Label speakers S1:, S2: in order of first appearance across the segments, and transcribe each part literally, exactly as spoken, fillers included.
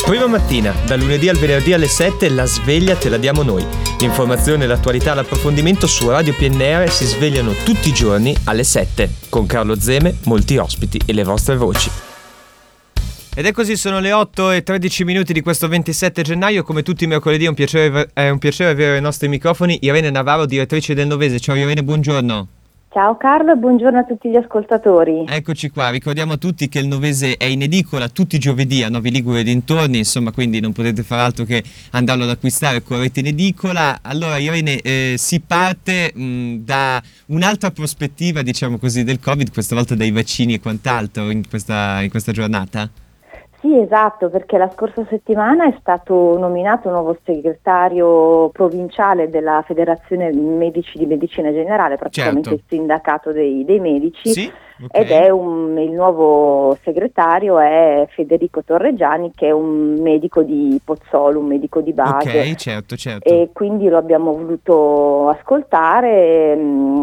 S1: Prima mattina, da lunedì al venerdì alle sette, la sveglia te la diamo noi. L'informazione, l'attualità, l'approfondimento su Radio P N R si svegliano tutti i giorni alle sette. Con Carlo Zeme, molti ospiti e le vostre voci. Ed è così, sono le otto e tredici minuti di questo ventisette gennaio. Come tutti i mercoledì è un piacere, è un piacere avere ai nostri microfoni Irene Navarro, direttrice del Novese. Ciao Irene, buongiorno.
S2: Ciao Carlo e buongiorno a tutti gli ascoltatori.
S1: Eccoci qua, ricordiamo a tutti che il Novese è in edicola tutti i giovedì a Novi Ligure e dintorni, insomma, quindi non potete fare altro che andarlo ad acquistare, correte in edicola. Allora Irene, eh, si parte mh, da un'altra prospettiva, diciamo così, del Covid, questa volta dai vaccini e quant'altro in questa, in questa giornata?
S2: Sì, esatto, perché la scorsa settimana è stato nominato un nuovo segretario provinciale della Federazione Medici di Medicina Generale, praticamente
S1: Certo.
S2: il sindacato dei, dei medici.
S1: Sì? Okay.
S2: Ed è un, il nuovo segretario è Federico Torreggiani, che è un medico di Pozzolo, un medico di base.
S1: Ok, certo, certo.
S2: E quindi lo abbiamo voluto ascoltare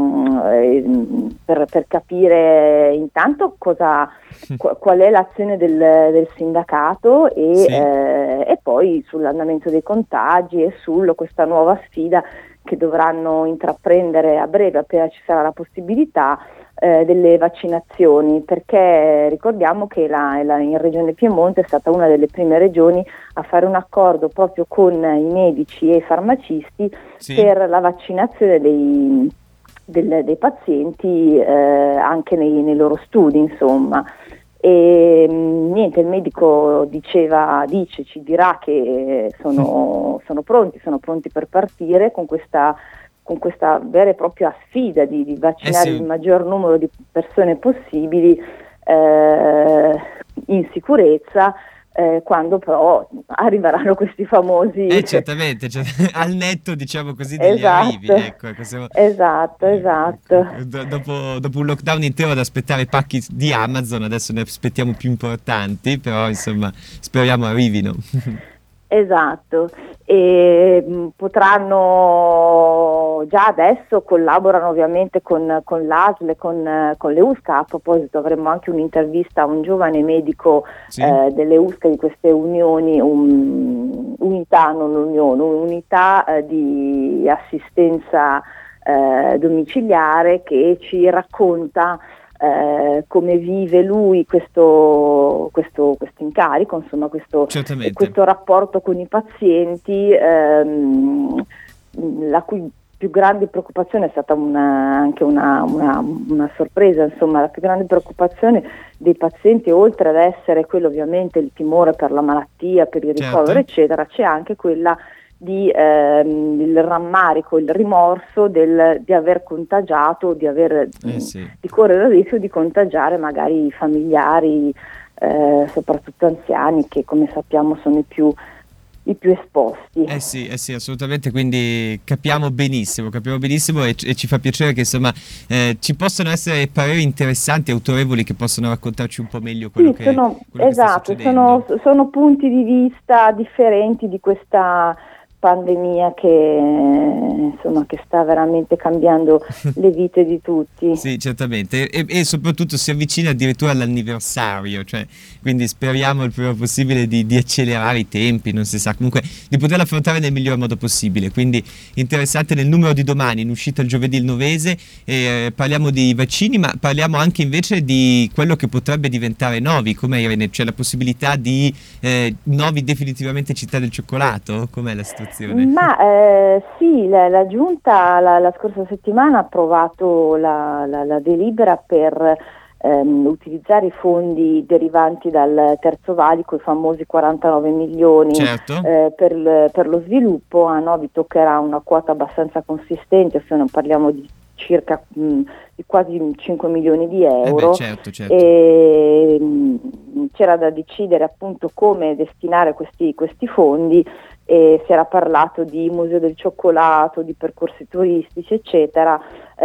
S2: mh, per, per capire intanto cosa, qual è l'azione del, del sindacato e,
S1: Sì.
S2: eh, e poi sull'andamento dei contagi e su questa nuova sfida che dovranno intraprendere a breve, appena ci sarà la possibilità, eh, delle vaccinazioni, perché ricordiamo che la, la, in Regione Piemonte è stata una delle prime regioni a fare un accordo proprio con i medici e i farmacisti
S1: Sì.
S2: per la vaccinazione dei, del, dei pazienti eh, anche nei, nei loro studi, insomma. E niente, il medico diceva, dice, ci dirà che sono, sono pronti, sono pronti per partire con questa, con questa vera e propria sfida di, di vaccinare
S1: Eh sì.
S2: il maggior numero di persone possibili eh, in sicurezza. Eh, quando però arriveranno questi famosi
S1: Eh certamente, cioè, al netto, diciamo così, degli
S2: esatto,
S1: arrivi, ecco, ecco, siamo-
S2: esatto,
S1: ecco,
S2: esatto.
S1: ecco. Do- dopo, dopo un lockdown intero ad aspettare pacchi di Amazon, adesso ne aspettiamo più importanti, però insomma speriamo arrivino.
S2: Esatto, e mh, potranno già adesso collaborano ovviamente con, con l'A S L e con, eh, con le U S C A. A proposito avremo anche un'intervista a un giovane medico
S1: Sì.
S2: eh, delle U S C A, di queste unioni, un, unità, non unioni, unità eh, di assistenza eh, domiciliare, che ci racconta Eh, come vive lui questo, questo, questo incarico, insomma questo,
S1: Certamente.
S2: questo rapporto con i pazienti, ehm, la cui più grande preoccupazione è stata una, anche una, una, una sorpresa, insomma la più grande preoccupazione dei pazienti, oltre ad essere quello ovviamente il timore per la malattia, per il ricovero,
S1: Certo.
S2: eccetera, c'è anche quella di ehm, il rammarico, il rimorso del, di aver contagiato, di aver
S1: Eh sì.
S2: di correre il rischio di contagiare magari i familiari, eh, soprattutto anziani, che come sappiamo sono i più i più esposti.
S1: Eh sì, eh sì, assolutamente, quindi capiamo benissimo, capiamo benissimo e, e ci fa piacere che insomma eh, ci possono essere pareri interessanti, autorevoli, che possono raccontarci un po' meglio quello
S2: Sì,
S1: che,
S2: sono,
S1: quello che sta
S2: esatto,
S1: succedendo.
S2: sono, sono punti di vista differenti di questa pandemia che, insomma, che sta veramente cambiando le vite di tutti.
S1: Sì, certamente, e, e soprattutto si avvicina addirittura all'anniversario, cioè, quindi speriamo il prima possibile di, di accelerare i tempi, non si sa, comunque di poterla affrontare nel miglior modo possibile. Quindi interessante nel numero di domani, in uscita il giovedì il Novese, e, eh, parliamo di vaccini, ma parliamo anche invece di quello che potrebbe diventare Novi, com'è Irene? C'è la possibilità di eh, Novi definitivamente città del cioccolato? Com'è la situazione?
S2: Ma eh, sì, la, la Giunta la, la scorsa settimana ha approvato la, la, la delibera per ehm, utilizzare i fondi derivanti dal terzo valico, i famosi quarantanove milioni
S1: Certo.
S2: eh, per, l- per lo sviluppo. A Novi toccherà una quota abbastanza consistente, se non parliamo di circa mh, di quasi cinque milioni di euro.
S1: Eh beh, certo, certo.
S2: E mh, c'era da decidere appunto come destinare questi, questi fondi. E si era parlato di Museo del Cioccolato, di percorsi turistici, eccetera.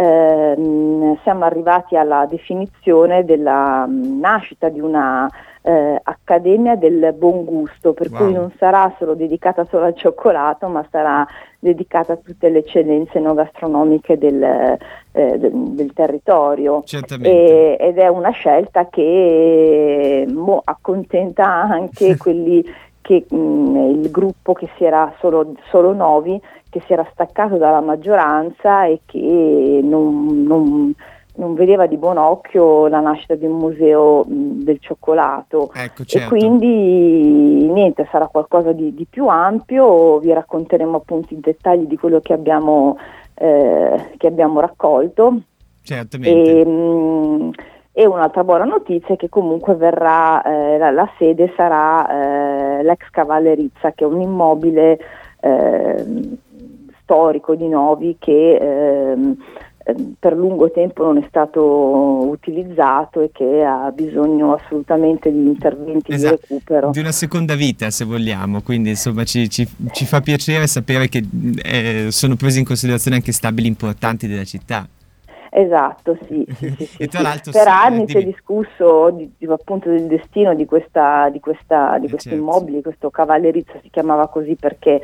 S2: Ehm, siamo arrivati alla definizione della mh, nascita di una eh, Accademia del Buon Gusto, per
S1: Wow.
S2: cui non sarà solo dedicata solo al cioccolato, ma sarà dedicata a tutte le eccellenze no gastronomiche del, eh, del, del territorio.
S1: Certamente.
S2: E, ed è una scelta che mo, accontenta anche quelli che mh, il gruppo che si era solo, solo Novi, che si era staccato dalla maggioranza e che non, non, non vedeva di buon occhio la nascita di un museo mh, del cioccolato.
S1: Ecco, certo.
S2: E quindi niente, sarà qualcosa di, di più ampio, vi racconteremo appunto i dettagli di quello che abbiamo, eh, che abbiamo raccolto.
S1: Certamente.
S2: E, mh, e un'altra buona notizia è che comunque verrà, eh, la, la sede sarà eh, l'ex Cavallerizza, che è un immobile eh, storico di Novi che eh, per lungo tempo non è stato utilizzato e che ha bisogno assolutamente di interventi
S1: esatto,
S2: di recupero.
S1: Di una seconda vita, se vogliamo, quindi insomma ci, ci, ci fa piacere sapere che eh, sono presi in considerazione anche stabili importanti della città.
S2: Esatto, sì, sì, sì, sì,
S1: e tra
S2: sì.
S1: l'altro
S2: per
S1: sì,
S2: anni
S1: eh,
S2: si è discusso di, di, appunto del destino di questa di questa di
S1: eh,
S2: questo
S1: certo.
S2: immobile. Questo Cavallerizza si chiamava così perché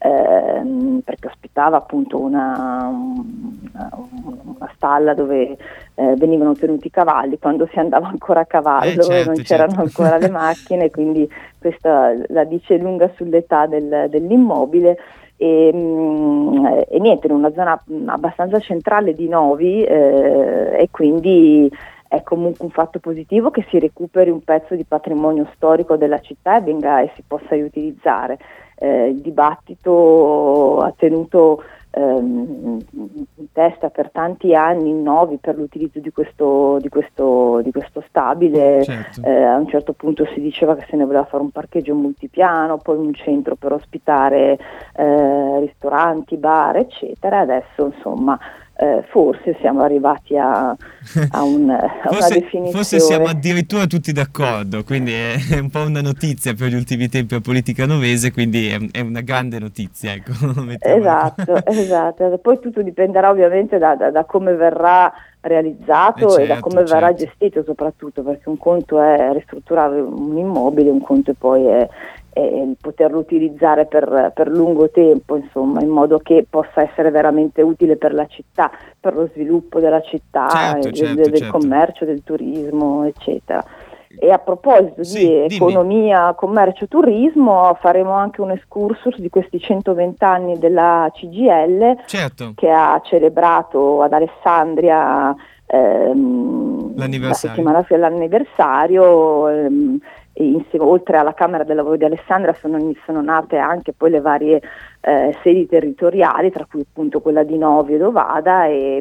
S2: ehm, perché ospitava appunto una, una, una stalla dove eh, venivano tenuti i cavalli quando si andava ancora a cavallo,
S1: eh,
S2: dove
S1: certo,
S2: non c'erano
S1: certo.
S2: ancora le macchine, quindi questa la dice lunga sull'età del, dell'immobile. E, mh, e niente, in una zona abbastanza centrale di Novi, eh, e quindi è comunque un fatto positivo che si recuperi un pezzo di patrimonio storico della città e venga e si possa riutilizzare. Eh, il dibattito ha tenuto ehm, in testa per tanti anni in Novi per l'utilizzo di questo, di questo, di questo stabile.
S1: Certo.
S2: Eh, a un certo punto si diceva che se ne voleva fare un parcheggio multipiano, poi un centro per ospitare eh, ristoranti, bar, eccetera. Adesso insomma eh, forse siamo arrivati a, a, un, a
S1: forse,
S2: una definizione.
S1: Forse siamo addirittura tutti d'accordo, quindi è un po' una notizia per gli ultimi tempi a politica novese, quindi è, è una grande notizia. Ecco,
S2: esatto, esatto. Poi tutto dipenderà ovviamente da, da, da come verrà realizzato
S1: eh certo,
S2: e da come verrà
S1: certo.
S2: gestito soprattutto, perché un conto è ristrutturare un immobile, un conto poi è, è poterlo utilizzare per, per lungo tempo, insomma, in modo che possa essere veramente utile per la città, per lo sviluppo della città,
S1: certo,
S2: del,
S1: certo,
S2: del
S1: certo.
S2: commercio, del turismo, eccetera. E a proposito
S1: sì,
S2: di
S1: dimmi.
S2: economia, commercio, turismo, faremo anche un excursus di questi centoventi anni della C G I L,
S1: certo.
S2: che ha celebrato ad Alessandria ehm, la settimana l'anniversario. Ehm, e insieme, oltre alla Camera del Lavoro di Alessandria sono, sono nate anche poi le varie eh, sedi territoriali, tra cui appunto quella di Novi e Dovada, e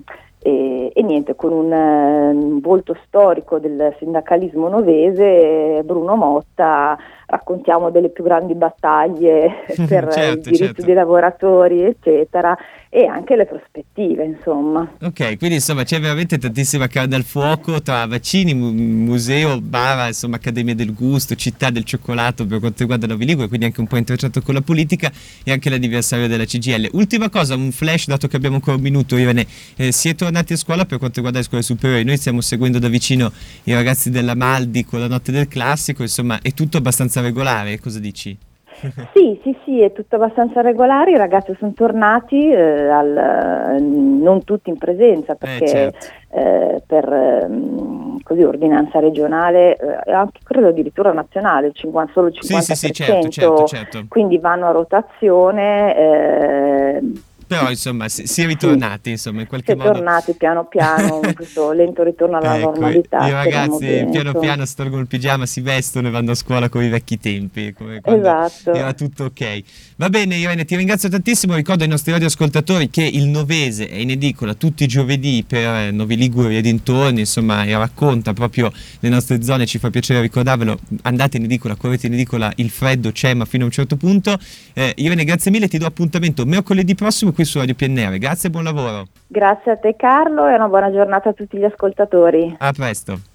S2: E, e niente, con un, eh, un volto storico del sindacalismo novese, Bruno Motta, raccontiamo delle più grandi battaglie per
S1: certo,
S2: il diritto
S1: certo.
S2: dei lavoratori, eccetera, e anche le prospettive, insomma.
S1: Ok, quindi insomma c'è veramente tantissima carne al fuoco tra vaccini, mu- museo, bara, insomma Accademia del Gusto, città del cioccolato per quanto riguarda Novi Ligure, quindi anche un po' intrecciato con la politica e anche l'anniversario della C G I L. Ultima cosa, un flash, dato che abbiamo ancora un minuto, Irene, eh, si è tornati a scuola per quanto riguarda le scuole superiori. Noi stiamo seguendo da vicino i ragazzi della Maldi con la notte del classico, insomma è tutto abbastanza regolare, cosa dici?
S2: Sì, sì, sì, è tutto abbastanza regolare, i ragazzi sono tornati, eh, al, non tutti in presenza perché
S1: Eh, certo.
S2: eh, per ehm, così ordinanza regionale e eh, anche credo addirittura nazionale, il cinquanta, solo il cinquanta per cento,
S1: sì, sì, sì, certo, certo, certo.
S2: quindi vanno a rotazione. Eh,
S1: Però insomma si, si è ritornati, insomma, in qualche
S2: si è
S1: modo.
S2: tornati piano piano, questo lento ritorno alla
S1: Ecco,
S2: normalità.
S1: i ragazzi
S2: bene,
S1: piano
S2: insomma.
S1: piano si tolgono il pigiama, si vestono e vanno a scuola come i vecchi tempi, come quando
S2: Esatto.
S1: era tutto ok. Va bene Irene, ti ringrazio tantissimo, ricordo ai nostri radioascoltatori che il Novese è in edicola tutti i giovedì per Novi Ligure e dintorni, insomma, e racconta proprio le nostre zone, ci fa piacere ricordarvelo, andate in edicola, correte in edicola, il freddo c'è ma fino a un certo punto. Eh, Irene, grazie mille, ti do appuntamento mercoledì prossimo qui su Radio P N R. Grazie e buon lavoro.
S2: Grazie a te Carlo e una buona giornata a tutti gli ascoltatori.
S1: A presto.